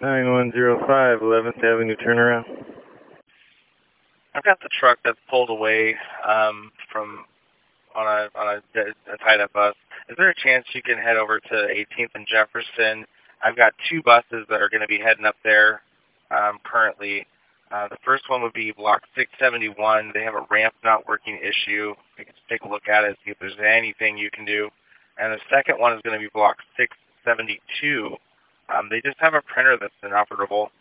9105, 11th Avenue turnaround. I've got the truck that's pulled away from on a tied-up bus. Is there a chance you can head over to 18th and Jefferson? I've got two buses that are going to be heading up there currently. The first one would be block 671. They have a ramp not working issue. You can take a look at it, see if there's anything you can do. And the second one is going to be block 672. They just have a printer that's inoperable.